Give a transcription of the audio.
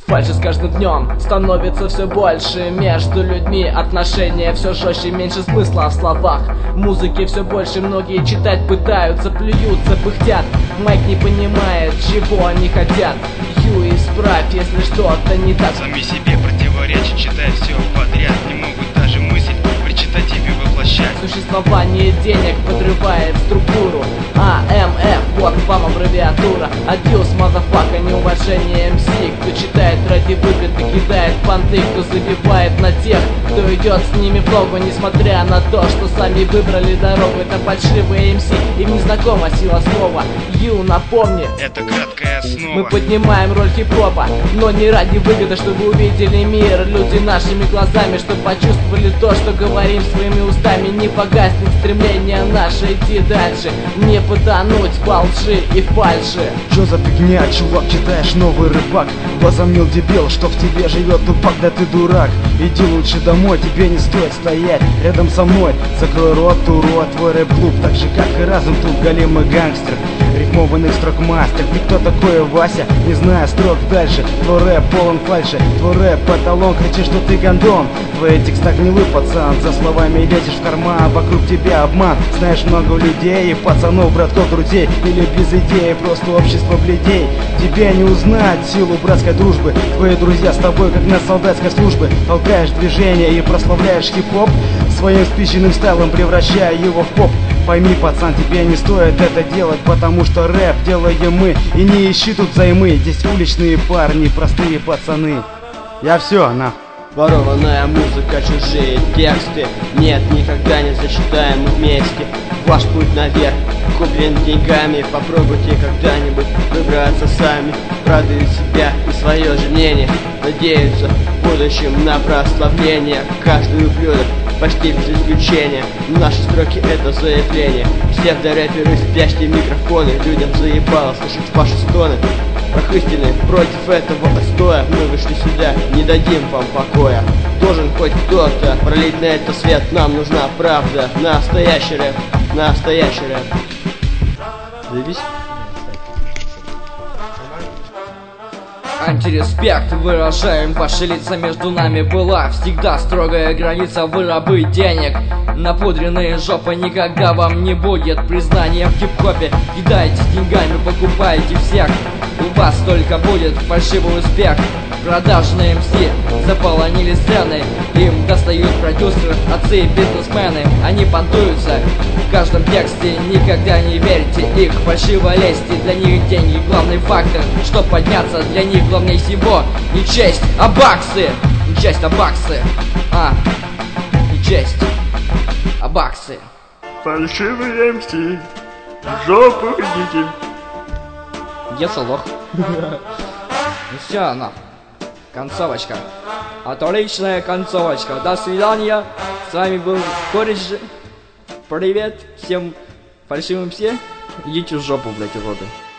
Фальши с каждым днем становится все больше. Между людьми отношения все жестче, меньше смысла в словах. Музыки все больше, многие читать пытаются, плюются, пыхтят. Майк не понимает, чего они хотят. Ю, исправь, если что-то не так. Сами себе противоречат, читая все подряд. Не могут даже мысль в речитативе воплощать. Существование денег подрывает структуру. АМФ, вот вам аббревиатура. Адьюс, мазафака, неуважение МС. Кто читает ради выгоды, кидает понты. Кто забивает на тех, кто идет с ними в ногу. Несмотря на то, что сами выбрали дорогу. Это фальшивые МС, им не знакома сила слова. Ю, напомни, это краткая основа. мы поднимаем роль хип-хопа, но не ради выгоды, чтобы увидели мир люди нашими глазами, чтобы почувствовали то, что говорим своими устами. Не погаснет стремление наше идти дальше, не потонуть во лжи и фальши. Чё за фигня, чувак, читаешь новый рыбак? Возомнил дебил, что в тебе живет тупак, да ты дурак. Иди лучше домой, тебе не стоит стоять рядом со мной. Закрой рот, урод, твой рэп-клуб, так же как и разум тут голимый гангстер. Рифмованный строк мастер, ты кто такой, Вася? Не знаю строк дальше, твой рэп полон фальши. Твой рэп потолон, кричит, что ты гондон. Твои текста гнилый, пацан, за словами лезешь в карман. Вокруг тебя обман, знаешь много людей и пацанов, братков, друзей. Или без идеи, просто общество бледей. Тебя не узнать силу братской дружбы. Твои друзья с тобой, как на солдатской службе. Толкаешь движение и прославляешь хип-хоп, своим спиченным стайлом превращая его в поп. Пойми, пацан, тебе не стоит это делать, потому что рэп делаем мы. И не ищи тут займы, здесь уличные парни, простые пацаны. Я все, на. Ворованная музыка, чужие тексты. Нет, никогда не зачитаем вместе. Ваш путь наверх куплен деньгами. Попробуйте когда-нибудь выбраться сами. Радуют себя и свое же мнение. Надеются в будущем на прославление. Каждый ублюдок, почти без исключения. Наши строки это заявление. Псевдорэперы, спящие микрофоны. Людям заебало слышать ваши стоны. Прохыстины против этого отстоя. Мы вышли сюда, не дадим вам покоя. Должен хоть кто-то пролить на это свет. Нам нужна правда, настоящий рэп. Настоящий рэп. Заебись. Антиреспект выражаем, ваши лица между нами была всегда строгая граница, вы рабы денег. Напудренные жопы никогда вам не будет признания в хип-хопе. Кидаете деньгами, покупаете всех, у вас только будет фальшивый успех. Продажные МС заполонили сцены, им достают продюсеры, отцы и бизнесмены. Они понтуются в каждом тексте, никогда не верьте их фальшивой лести. Для них деньги главный фактор, чтоб подняться, для них главнее всего не честь, а баксы. Не честь, а баксы. Не честь, а баксы. Фальшивые МС, в жопу идите. Где лох? Ну все, на. Концовочка. Отличная концовочка. До свидания. С вами был Кореш. Привет всем фальшивым все. Идите в жопу, блять, уроды.